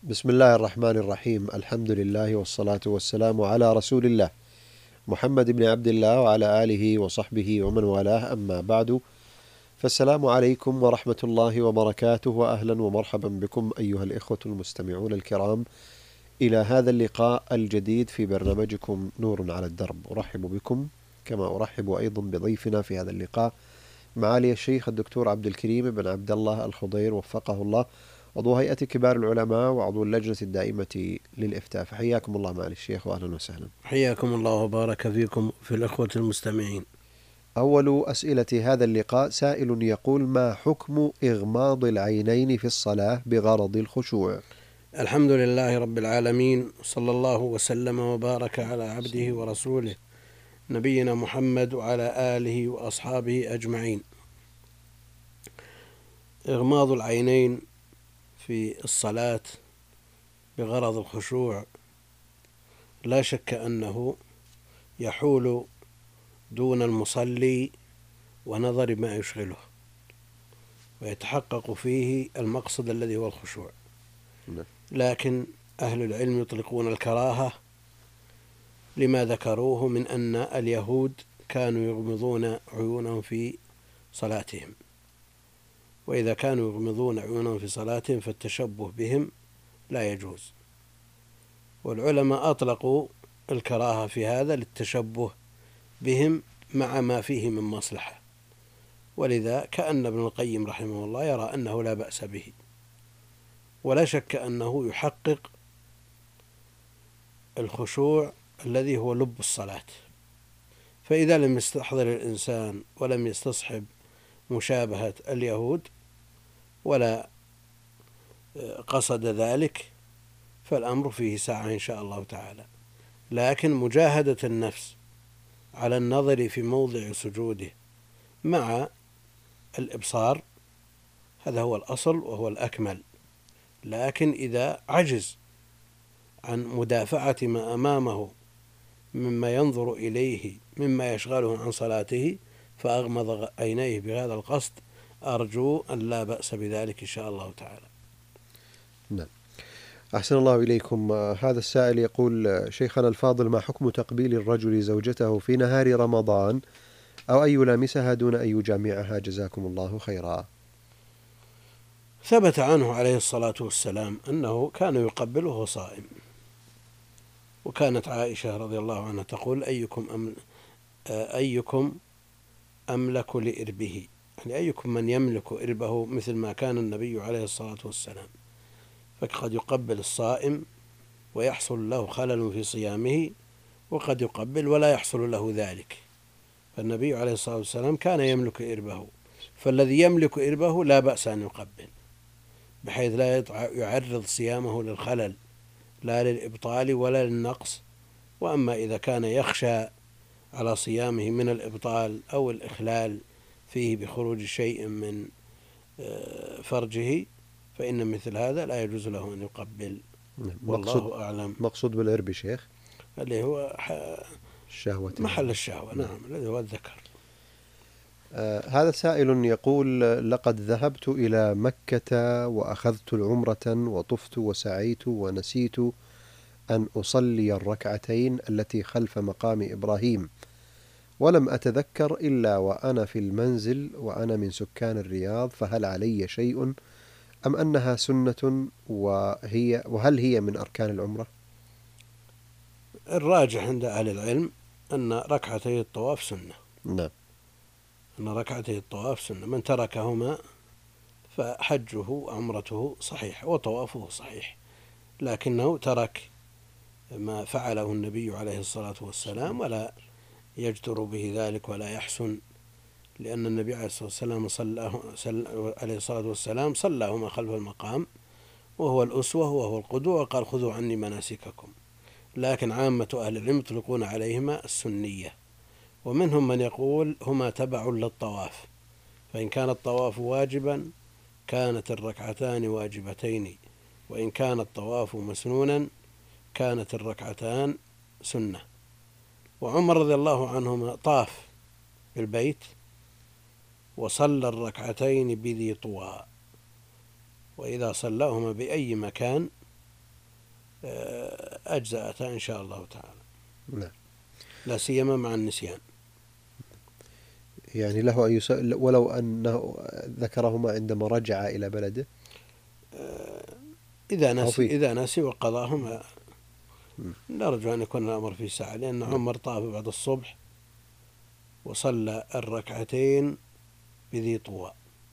بسم الله الرحمن الرحيم. الحمد لله والصلاة والسلام على رسول الله محمد بن عبد الله وعلى آله وصحبه ومن والاه، أما بعد، فالسلام عليكم ورحمة الله وبركاته، وأهلا ومرحبا بكم أيها الإخوة المستمعون الكرام إلى هذا اللقاء الجديد في برنامجكم نور على الدرب. أرحب بكم كما أرحب أيضا بضيفنا في هذا اللقاء، معالي الشيخ الدكتور عبد الكريم بن عبد الله الخضير وفقه الله، عضو هيئة كبار العلماء وعضو اللجنة الدائمة للإفتاء. فحياكم الله معالي الشيخ وأهلا وسهلا. حياكم الله وبارك فيكم في الأخوة المستمعين. أول أسئلة هذا اللقاء سائل يقول: ما حكم إغماض العينين في الصلاة بغرض الخشوع؟ الحمد لله رب العالمين، صلى الله وسلم وبارك على عبده ورسوله نبينا محمد وعلى آله وأصحابه أجمعين. إغماض العينين في الصلاة بغرض الخشوع لا شك أنه يحول دون المصلي ونظر ما يشغله، ويتحقق فيه المقصد الذي هو الخشوع. لكن أهل العلم يطلقون الكراهة لما ذكروه من أن اليهود كانوا يغمضون عيونهم في صلاتهم، وإذا كانوا يغمضون عيونهم في صلاتهم فالتشبه بهم لا يجوز، والعلماء أطلقوا الكراهة في هذا للتشبه بهم مع ما فيه من مصلحة، ولذا كأن ابن القيم رحمه الله يرى أنه لا بأس به، ولا شك أنه يحقق الخشوع الذي هو لب الصلاة. فإذا لم يستحضر الإنسان ولم يستصحب مشابهة اليهود ولا قصد ذلك فالأمر فيه ساعة إن شاء الله تعالى. لكن مجاهدة النفس على النظر في موضع سجوده مع الإبصار هذا هو الأصل وهو الأكمل. لكن إذا عجز عن مدافعة ما أمامه مما ينظر إليه مما يشغله عن صلاته فأغمض عينيه بهذا القصد، أرجو أن لا بأس بذلك إن شاء الله تعالى. نعم. أحسن الله إليكم. هذا السائل يقول: شيخنا الفاضل، ما حكم تقبيل الرجل زوجته في نهار رمضان أو أن يلامسها دون أن يجامعها؟ جزاكم الله خيرا. ثبت عنه عليه الصلاة والسلام أنه كان يقبله وهو صائم، وكانت عائشة رضي الله عنها تقول: أيكم أملك لإربه، يعني أيكم من يملك إربه مثل ما كان النبي عليه الصلاة والسلام. فقد يقبل الصائم ويحصل له خلل في صيامه، وقد يقبل ولا يحصل له ذلك. فالنبي عليه الصلاة والسلام كان يملك إربه، فالذي يملك إربه لا بأس أن يقبل، بحيث لا يعرض صيامه للخلل لا للإبطال ولا للنقص. وأما إذا كان يخشى على صيامه من الإبطال أو الإخلال فيه بخروج شيء من فرجه فإن مثل هذا لا يجوز له أن يقبل. والله أعلم. مقصود بالإرب شيخ اللي هو الشهوة، محل الشهوة. نعم، الذي هو الذكر. هذا سائل يقول: لقد ذهبت إلى مكة وأخذت العمرة وطفت وسعيت ونسيت أن أصلي الركعتين التي خلف مقام إبراهيم، ولم أتذكر إلا وأنا في المنزل وأنا من سكان الرياض، فهل علي شيء أم أنها سنة وهل هي من أركان العمرة؟ الراجح عند أهل العلم أن ركعتي الطواف سنة. نعم. أن ركعتي الطواف سنة، من تركهما فحجه وعمرته صحيح وطوافه صحيح، لكنه ترك ما فعله النبي عليه الصلاة والسلام ولا يجدر به ذلك ولا يحسن، لأن النبي عليه الصلاة والسلام صلاهما خلف المقام وهو الأسوة وهو القدوة، وقال: خذوا عني مناسككم. لكن عامة أهل العلم يطلقون عليهما السنية، ومنهم من يقول هما تبع للطواف، فإن كان الطواف واجبا كانت الركعتان واجبتين، وإن كان الطواف مسنونا كانت الركعتان سنة. وعمر رضي الله عنهما طاف بالبيت وصلى الركعتين بذي طوى، وإذا صلاهما بأي مكان أجزأتها إن شاء الله تعالى، نعم. لا سيما مع النسيان. يعني له أن ولو أنه ذكرهما عندما رجع إلى بلده إذا نسي وقضاهما، نرجو أن يكون الأمر في ساعة، لأن عمر طاف بعد الصبح وصلى الركعتين بذي طوى،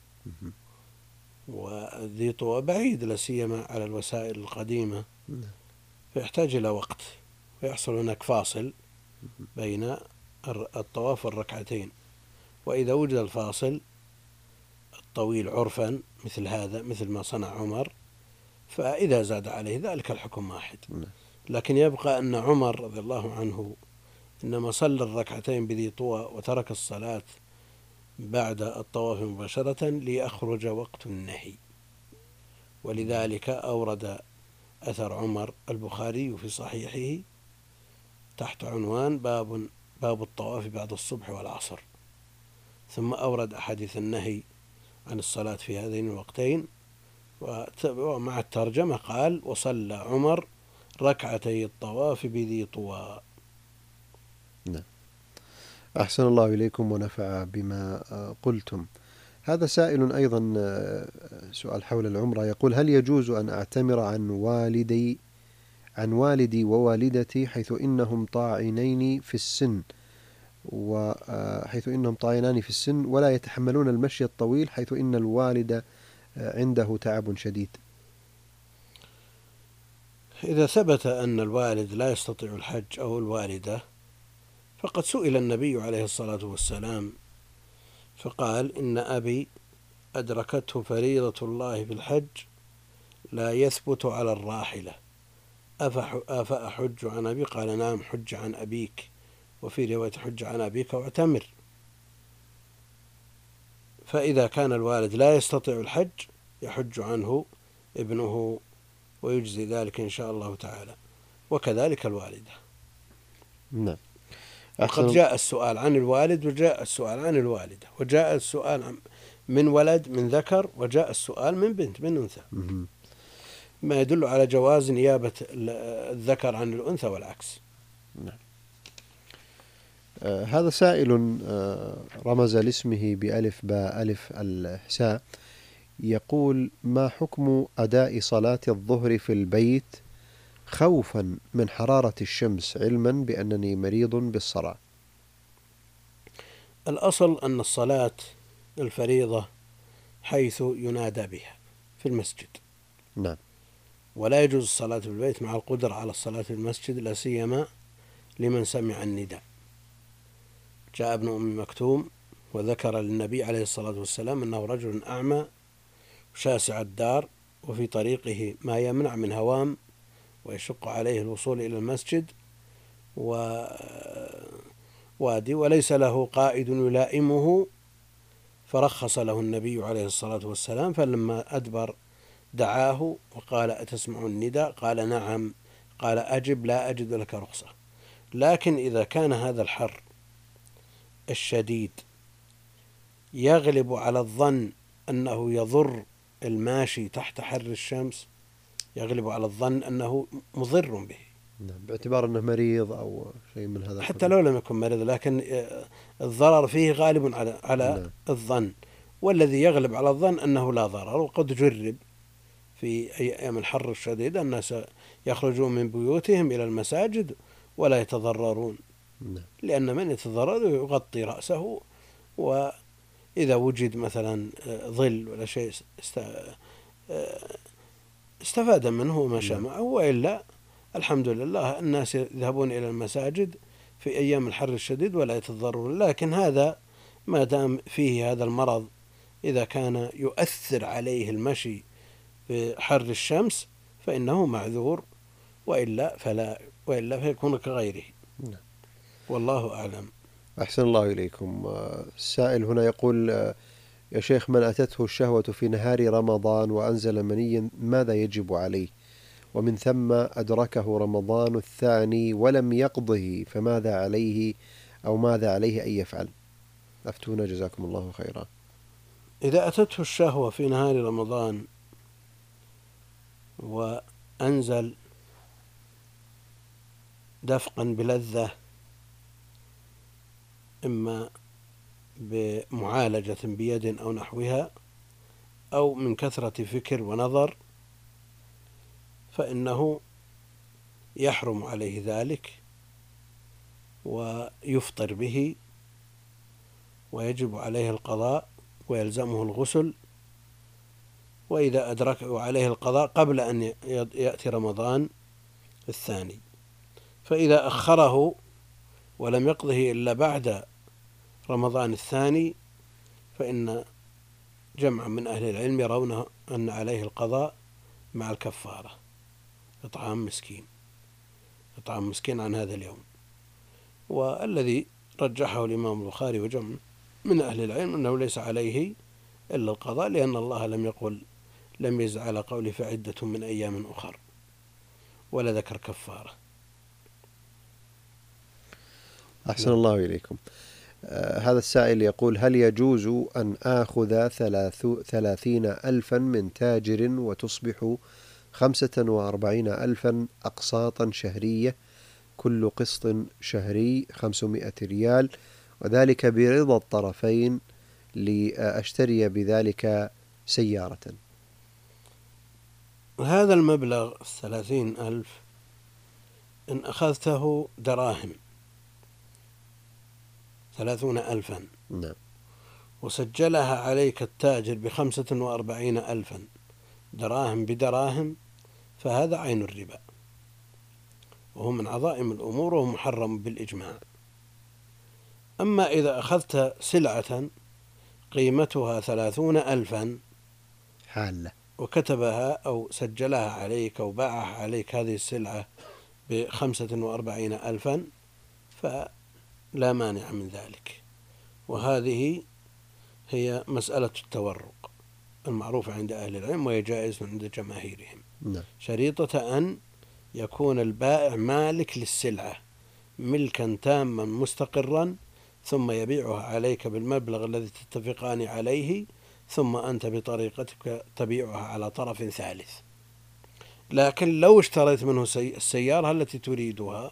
وذي طوى بعيد لا سيما على الوسائل القديمة، فيحتاج إلى وقت، ويحصل هناك فاصل بين الطواف والركعتين. وإذا وجد الفاصل الطويل عرفا مثل هذا، مثل ما صنع عمر، فإذا زاد عليه ذلك الحكم واحد. لكن يبقى أن عمر رضي الله عنه إنما صلى الركعتين بذي طوى وترك الصلاة بعد الطواف مباشرة ليخرج وقت النهي، ولذلك أورد أثر عمر البخاري في صحيحه تحت عنوان باب الطواف بعد الصبح والعصر، ثم أورد أحاديث النهي عن الصلاة في هذين الوقتين، ومع الترجمة قال: وصلى عمر ركعتي الطواف بذي طوى. نعم. أحسن الله إليكم ونفع بما قلتم. هذا سائل أيضا سؤال حول العمرة، يقول: هل يجوز أن أعتمر عن والدي ووالدتي حيث إنهم طاعنين في السن ولا يتحملون المشي الطويل، حيث إن الوالد عنده تعب شديد؟ إذا ثبت أن الوالد لا يستطيع الحج أو الوالدة، فقد سئل النبي عليه الصلاة والسلام فقال: إن أبي أدركته فريضة الله في الحج لا يثبت على الراحلة، أفأحج عن أبي؟ قال: نعم، حج عن أبيك، وفي رواية حج عن أبيك واعتمر. فإذا كان الوالد لا يستطيع الحج يحج عنه ابنه ويجزي ذلك إن شاء الله تعالى، وكذلك الوالدة. نعم. وقد جاء السؤال عن الوالد وجاء السؤال عن الوالدة، وجاء السؤال من ولد من ذكر، وجاء السؤال من بنت من أنثى، ما يدل على جواز نيابة الذكر عن الأنثى والعكس. نعم. هذا سائل رمز لاسمه بألف باء ألف الحساء، يقول: ما حكم أداء صلاة الظهر في البيت خوفا من حرارة الشمس، علما بأنني مريض بالصرع؟ الأصل أن الصلاة الفريضة حيث ينادى بها في المسجد. نعم. ولا يجوز الصلاة في البيت مع القدرة على الصلاة في المسجد، لا سيما لمن سمع النداء. جاء ابن أم مكتوم وذكر للنبي عليه الصلاة والسلام أنه رجل أعمى شاسع الدار، وفي طريقه ما يمنع من هوام ويشق عليه الوصول إلى المسجد ووادي، وليس له قائد يلائمه، فرخص له النبي عليه الصلاة والسلام. فلما أدبر دعاه وقال: أتسمع النداء؟ قال: نعم. قال: أجب، لا أجد لك رخصة. لكن إذا كان هذا الحر الشديد يغلب على الظن أنه يضر الماشي تحت حر الشمس، يغلب على الظن أنه مضر به، باعتبار أنه مريض أو شيء من هذا، حتى لو لم يكن مريض، لكن الضرر فيه غالب على الظن، والذي يغلب على الظن أنه لا ضرر. وقد جرب في أيام الحر الشديد الناس يخرجون من بيوتهم إلى المساجد ولا يتضررون، لأن من يتضرر يغطي رأسه، وإذا وجد مثلا ظل ولا شيء استفاد منه ومشى معه، وإلا الحمد لله الناس يذهبون إلى المساجد في أيام الحر الشديد ولا يتضررون. لكن هذا ما دام فيه هذا المرض، إذا كان يؤثر عليه المشي بحر الشمس فإنه معذور، وإلا فيكون كغيره. والله أعلم. أحسن الله إليكم. السائل هنا يقول: يا شيخ، من أتته الشهوة في نهار رمضان وأنزل منيا ماذا يجب عليه؟ ومن ثم أدركه رمضان الثاني ولم يقضه، فماذا عليه أو ماذا عليه أن يفعل؟ أفتونا جزاكم الله خيرا. إذا أتته الشهوة في نهار رمضان وأنزل دفقا بلذة، إما بمعالجة بيد أو نحوها، أو من كثرة فكر ونظر، فإنه يحرم عليه ذلك ويفطر به، ويجب عليه القضاء ويلزمه الغسل، وإذا أدركه عليه القضاء قبل أن يأتي رمضان الثاني. فإذا أخره ولم يقضه إلا بعد رمضان الثاني، فإن جمع من أهل العلم يرون أن عليه القضاء مع الكفارة، إطعام مسكين عن هذا اليوم. والذي رجحه الإمام البخاري وجمع من أهل العلم أنه ليس عليه إلا القضاء، لأن الله لم يزع على قوله فعدة من أيام أخر، ولا ذكر كفارة. أحسن الله إليكم. هذا السائل يقول: هل يجوز أن آخذ 30,000 من تاجر وتصبح 45,000 أقساطا شهرية، كل قسط شهري 500 ريال، وذلك برضا الطرفين، لأشتري بذلك سيارة؟ هذا المبلغ 30,000 إن أخذته دراهم 30,000 نعم. وسجلها عليك التاجر ب45,000 دراهم بدراهم، فهذا عين الربا، وهو من عظائم الأمور وهو محرم بالإجماع. أما إذا أخذت سلعة قيمتها 30,000 حالة، وكتبها أو سجلها عليك أو باعها عليك هذه السلعة ب45,000، فلا مانع من ذلك. وهذه هي مسألة التورق المعروفة عند أهل العلم، وهي جائزة عند جماهيرهم. شريطة أن يكون البائع مالك للسلعة ملكا تاما مستقرا، ثم يبيعها عليك بالمبلغ الذي تتفقان عليه، ثم أنت بطريقتك تبيعها على طرف ثالث. لكن لو اشتريت منه السيارة التي تريدها،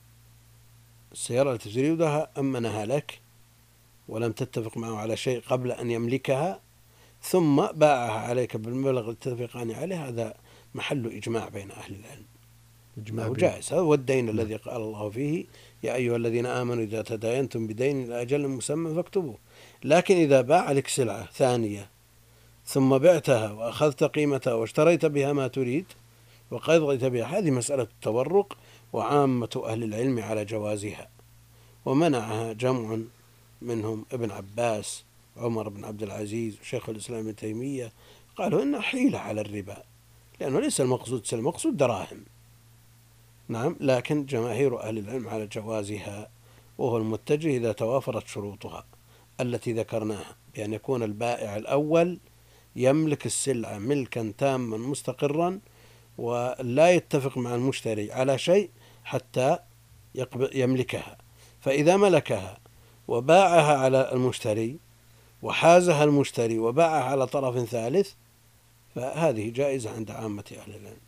السيارة التي تريدها أمنها لك ولم تتفق معه على شيء قبل أن يملكها، ثم باعها عليك بالمبلغ الذي تتفقان عليه، هذا محل إجماع بين أهل العلم، إجماع جائز. هذا هو الدين الذي قال الله فيه: يا أيها الذين آمنوا إذا تداينتم بدين إلى أجل مسمى فاكتبوه. لكن إذا باع لك سلعة ثانية ثم بعتها وأخذت قيمتها واشتريت بها ما تريد وقضيت بها، هذه مسألة التورق، وعامة أهل العلم على جوازها، ومنعها جمع منهم ابن عباس، عمر بن عبد العزيز، وشيخ الإسلام ابن تيمية، قالوا إنها حيلة على الربا، لأنه ليس المقصود سلم، المقصود دراهم. نعم، لكن جماهير أهل العلم على جوازها، وهو المتجه إذا توافرت شروطها التي ذكرناها، بأن يكون البائع الأول يملك السلعة ملكا تاما مستقرا، ولا يتفق مع المشتري على شيء حتى يملكها. فإذا ملكها وباعها على المشتري وحازها المشتري وباعها على طرف ثالث، فهذه جائزة عند عامة أهل العلم.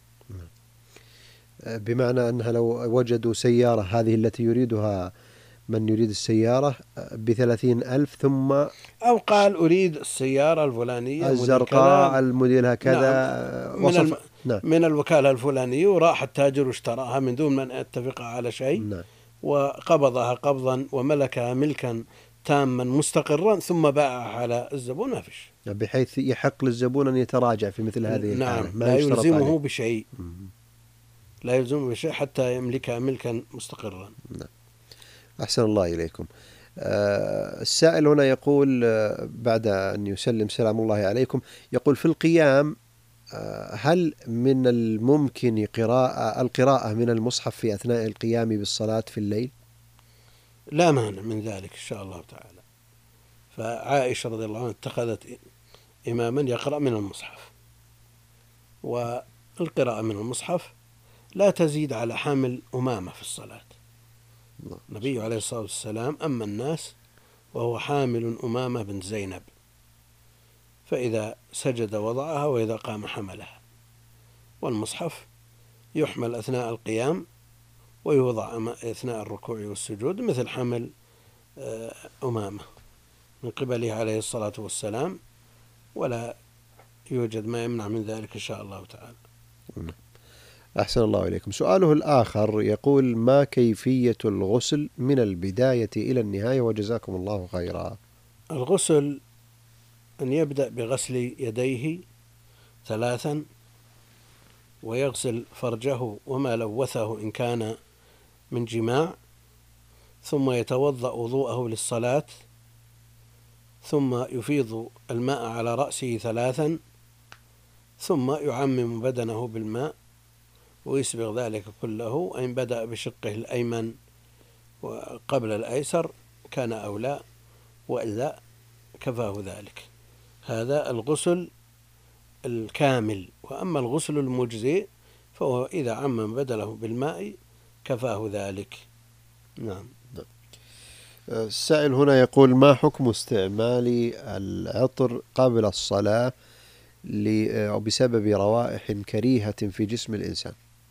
بمعنى أنها لو وجدوا سيارة هذه التي يريدها من يريد السيارة ب30,000، ثم أو قال أريد السيارة الفلانية الزرقاء الموديل هكذا، من الوكالة الفلانية، وراح التاجر واشتراها من دون من اتفق على شيء، وقبضها قبضا وملكها ملكا تاما مستقرا، ثم باعها على الزبون، ما فيش، بحيث يحق للزبون أن يتراجع في مثل هذه الحالة. لا يلزمه بشيء، لا يلزمه بشيء حتى يملكها ملكا مستقرا. أحسن الله إليكم. السائل هنا يقول بعد أن يسلم سلام الله عليكم، يقول: في القيام هل من الممكن القراءة من المصحف في أثناء القيام بالصلاة في الليل؟ لا مانع من ذلك إن شاء الله تعالى. فعائشة رضي الله عنها اتخذت إماما يقرأ من المصحف، والقراءة من المصحف لا تزيد على حامل أمامة في الصلاة. النبي عليه الصلاة والسلام أما الناس وهو حامل أمامة بنت زينب، فإذا سجد وضعها وإذا قام حملها، والمصحف يحمل أثناء القيام ويوضع أثناء الركوع والسجود، مثل حمل أمامة من قبله عليه الصلاة والسلام، ولا يوجد ما يمنع من ذلك إن شاء الله تعالى. أحسن الله إليكم. سؤاله الآخر يقول: ما كيفية الغسل من البداية إلى النهاية، وجزاكم الله خيرا؟ الغسل أن يبدأ بغسل يديه 3، ويغسل فرجه وما لوثه إن كان من جماع، ثم يتوضأ وضوءه للصلاة، ثم يفيض الماء على رأسه 3، ثم يعمم بدنه بالماء ويسبغ ذلك كله، إن بدأ بشقه الأيمن وقبل الأيسر كان أولى، وإلا كفاه ذلك. هذا الغسل الكامل. وأما الغسل المجزئ فهو إذا عمم بدنه بالماء كفاه ذلك. نعم. السائل هنا يقول: ما حكم استعمال العطر قبل الصلاة أو بسبب روائح كريهة في جسم الإنسان؟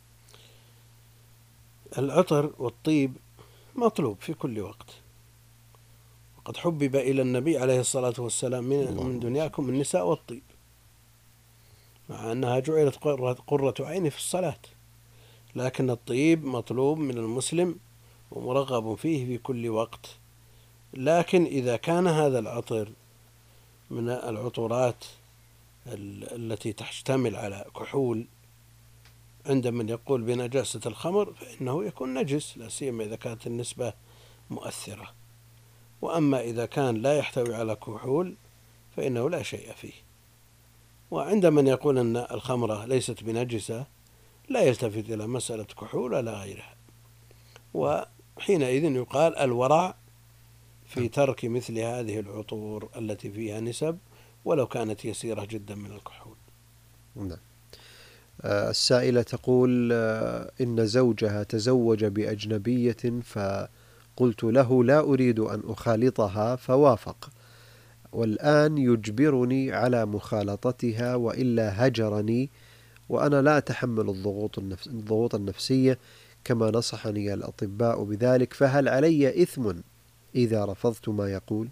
العطر والطيب مطلوب في كل وقت، وقد حبب إلى النبي عليه الصلاة والسلام من دنياكم النساء والطيب، مع أنها جعلت قرة عين في الصلاة، لكن الطيب مطلوب من المسلم ومرغب فيه في كل وقت. لكن إذا كان هذا العطر من العطورات التي تشتمل على كحول عند من يقول بنجاسة الخمر، فإنه يكون نجس، لا سيما إذا كانت النسبة مؤثرة. وأما إذا كان لا يحتوي على كحول فإنه لا شيء فيه. وعند من يقول أن الخمرة ليست بنجسة لا يلتفت إلى مسألة كحول ولا غيرها، وحينئذ يقال الورع في ترك مثل هذه العطور التي فيها نسب ولو كانت يسيرة جدا من الكحول. نعم. السائلة تقول: إن زوجها تزوج بأجنبية، فقلت له لا أريد أن أخالطها فوافق، والآن يجبرني على مخالطتها وإلا هجرني، وأنا لا أتحمل الضغوط النفسية كما نصحني الأطباء بذلك، فهل علي إثم إذا رفضت ما يقول؟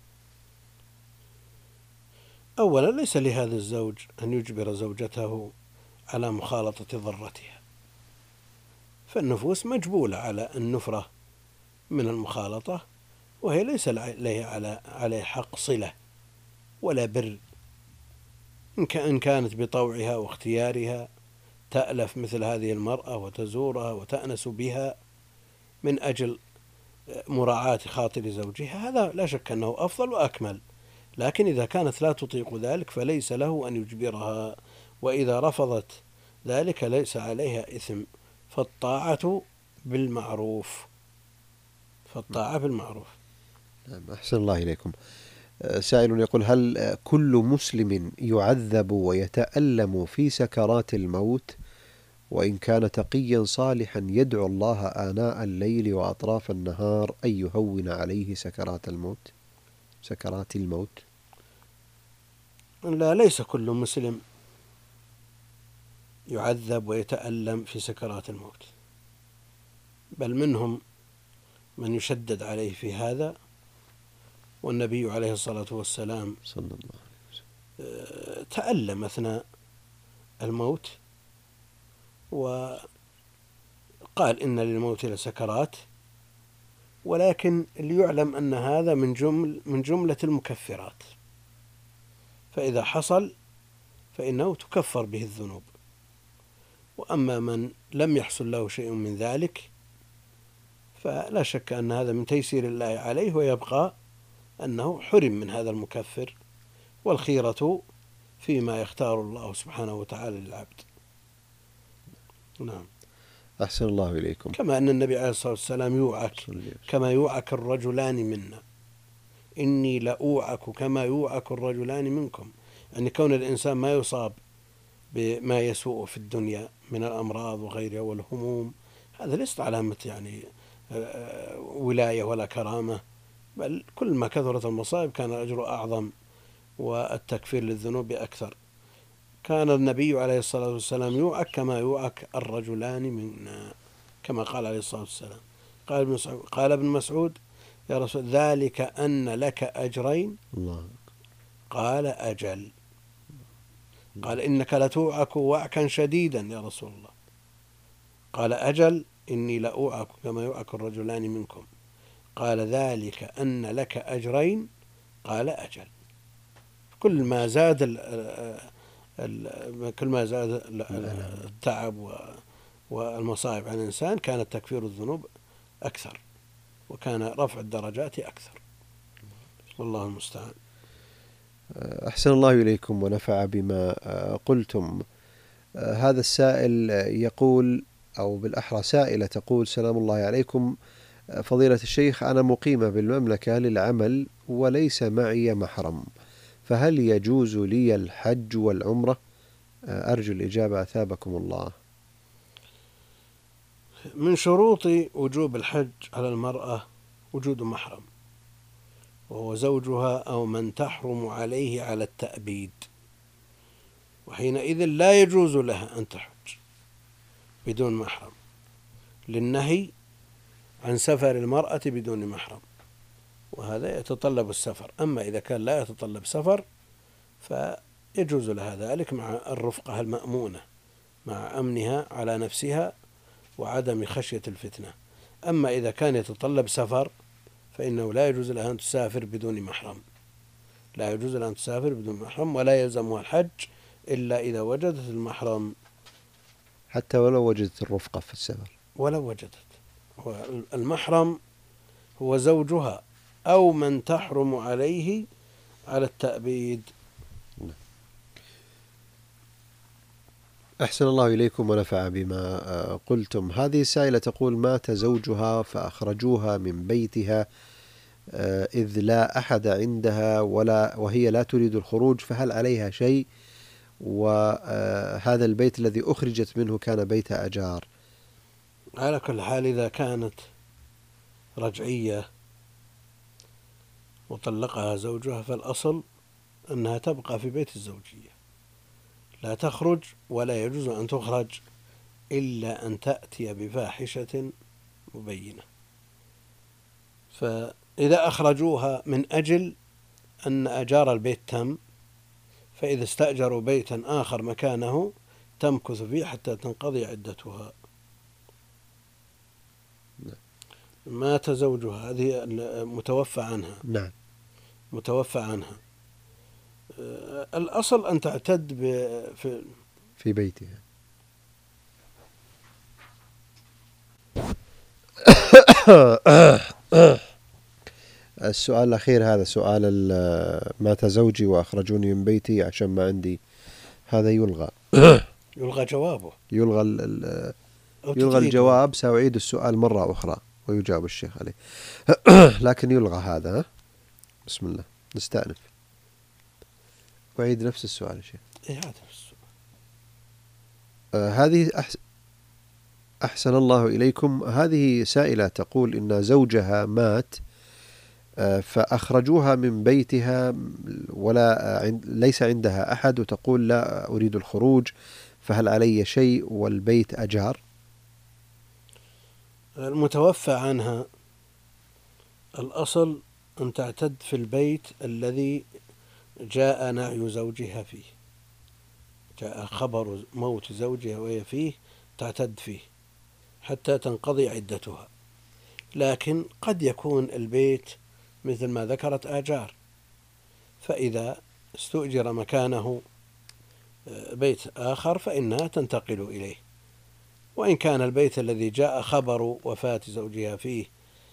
أولا، ليس لهذا الزوج أن يجبر زوجته على مخالطة ضرتها، فالنفوس مجبولة على النفرة من المخالطة، وهي ليس عليه حق صلة ولا بر، إن كانت بطوعها واختيارها تألف مثل هذه المرأة وتزورها وتأنس بها من أجل مراعاة خاطر زوجها، هذا لا شك أنه أفضل وأكمل. لكن إذا كانت لا تطيق ذلك فليس له أن يجبرها، وإذا رفضت ذلك ليس عليها إثم، فالطاعة بالمعروف. نعم. أحسن الله إليكم. سائل يقول: هل كل مسلم يعذب ويتألم في سكرات الموت، وإن كان تقيا صالحا يدعو الله آناء الليل وأطراف النهار أن يهون عليه سكرات الموت؟ لا، ليس كل مسلم يعذب ويتألم في سكرات الموت، بل منهم من يشدد عليه في هذا، والنبي عليه الصلاة والسلام صلى الله عليه وسلم تألم أثناء الموت، وقال إن للموت لسكرات، ولكن ليعلم أن هذا من جملة المكفرات، فإذا حصل فإنه تكفر به الذنوب. وأما من لم يحصل له شيء من ذلك فلا شك أن هذا من تيسير الله عليه، ويبقى أنه حرم من هذا المكفر، والخيرة فيما يختار الله سبحانه وتعالى للعبد. نعم. أحسن الله إليكم. كما أن النبي عليه الصلاة والسلام يوعك كما يوعك الرجلان منا، إني لأوعك كما يوعك الرجلان منكم، يعني كون الإنسان ما يصاب بما يسوء في الدنيا من الأمراض وغيرها والهموم، هذا ليست علامة يعني ولاية ولا كرامة، بل كل ما كثرت المصائب كان الأجر أعظم والتكفير للذنوب أكثر. كان النبي عليه الصلاة والسلام يوعك كما يوعك الرجلان منا. كما قال عليه الصلاة والسلام. قال ابن مسعود: يا رسول ذلك أن لك أجرين. الله. قال: أجل. قال: إنك لتوعك وعكا شديدا يا رسول الله. قال: أجل، إني لأوعك كما يوعك الرجلان منكم. قال: ذلك أن لك أجرين. قال: أجل. كل ما زاد التعب والمصائب على الإنسان كان تكفير الذنوب أكثر، وكان رفع الدرجات أكثر، والله المستعان. أحسن الله إليكم ونفع بما قلتم. هذا السائل يقول، أو بالأحرى سائلة تقول: سلام الله عليكم فضيلة الشيخ، أنا مقيمة بالمملكة للعمل وليس معي محرم، فهل يجوز لي الحج والعمرة؟ أرجو الإجابة أثابكم الله. من شروط وجوب الحج على المرأة وجود محرم، وهو زوجها أو من تحرم عليه على التأبيد، وحينئذ لا يجوز لها أن تحج بدون محرم، للنهي عن سفر المرأة بدون محرم، وهذا يتطلب السفر. أما إذا كان لا يتطلب سفر فيجوز لها ذلك مع الرفقة المأمونة، مع أمنها على نفسها وعدم خشية الفتنة. أما إذا كان يتطلب سفر فإنه لا يجوز لها أن تسافر بدون محرم، لا يجوز لها أن تسافر بدون محرم، ولا يلزمها الحج إلا إذا وجدت المحرم، حتى ولو وجدت الرفقة في السفر، ولو وجدت. المحرم هو زوجها أو من تحرم عليه على التأبيد. أحسن الله إليكم ونفع بما قلتم. هذه السائلة تقول: مات زوجها فأخرجوها من بيتها إذ لا أحد عندها وهي لا تريد الخروج، فهل عليها شيء؟ وهذا البيت الذي أخرجت منه كان بيت أجار. على كل حال، إذا كانت رجعية وطلقها زوجها فالأصل أنها تبقى في بيت الزوجية، لا تخرج، ولا يجوز أن تخرج إلا أن تأتي بفاحشة مبينة. فإذا أخرجوها من أجل أن أجار البيت تم، فإذا استأجروا بيتا آخر مكانه تمكث فيه حتى تنقضي عدتها. مات زوجها، هذه متوفى عنها. نعم، متوفى عنها. الأصل أن تعتد في بيتها. السؤال الأخير هذا سؤال: مات زوجي وأخرجوني من بيتي عشان ما عندي، هذا يلغى. يلغى جوابه، يلغى الجواب. سأعيد السؤال مرة أخرى ويجاب الشيخ عليه. لكن يلغى هذا. بسم الله، نستأنف. وعيد نفس السؤال يا شيخ. هذا السؤال. هذه أحسن الله إليكم. هذه سائلة تقول إن زوجها مات فأخرجوها من بيتها ليس عندها أحد، وتقول: لا أريد الخروج، فهل علي شيء والبيت أجار؟ المتوفى عنها الأصل أن تعتد في البيت الذي جاء نعي زوجها فيه، جاء خبر موت زوجها وهي فيه، تعتد فيه حتى تنقضي عدتها. لكن قد يكون البيت مثل ما ذكرت آجار، فإذا استؤجر مكانه بيت آخر فإنها تنتقل إليه، وإن كان البيت الذي جاء خبر وفاة زوجها فيه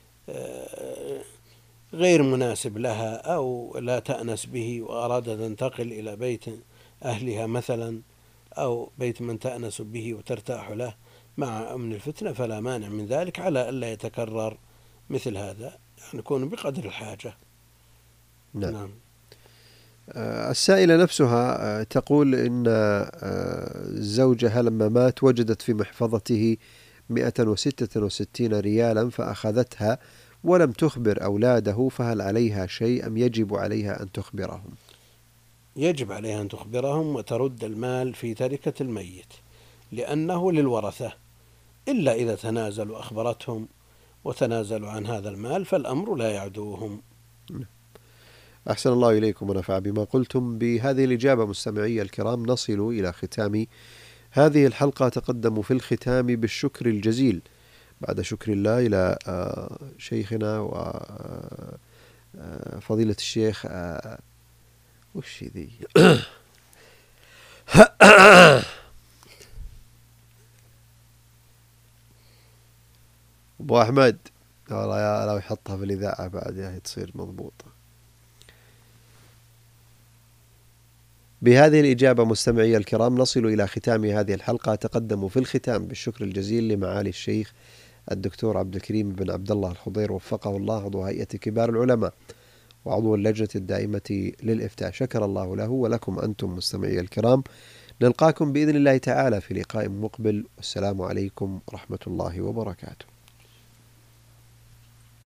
غير مناسب لها أو لا تأنس به وأراد أن تنتقل إلى بيت أهلها مثلا، أو بيت من تأنس به وترتاح له مع أمن الفتنة، فلا مانع من ذلك، على ألا يتكرر مثل هذا، يعني يكون بقدر الحاجة. نعم. السائلة نفسها تقول إن زوجها لما مات وجدت في محفظته 166 ريالا فأخذتها ولم تخبر أولاده، فهل عليها شيء أم يجب عليها أن تخبرهم؟ يجب عليها أن تخبرهم وترد المال في تركة الميت، لأنه للورثة، إلا إذا تنازلوا أخبرتهم وتنازلوا عن هذا المال فالأمر لا يعدوهم. أحسن الله إليكم ونفع بما قلتم. بهذه الإجابة مستمعي الكرام نصل إلى ختام هذه الحلقة. تقدم في الختام بالشكر الجزيل بعد شكر الله إلى شيخنا وفضيلة الشيخ وش ذي أبو أحمد، والله يا لو يحطها في الإذاعة بعد يا تصير مضبوطة. بهذه الإجابة مستمعي الكرام نصل إلى ختام هذه الحلقة. تقدم في الختام بالشكر الجزيل لمعالي الشيخ الدكتور عبد الكريم بن عبد الله الخضير وفقه الله، عضو هيئة كبار العلماء وعضو اللجنة الدائمة للإفتاء. شكر الله له ولكم أنتم مستمعي الكرام. نلقاكم بإذن الله تعالى في لقاء مقبل، والسلام عليكم ورحمة الله وبركاته.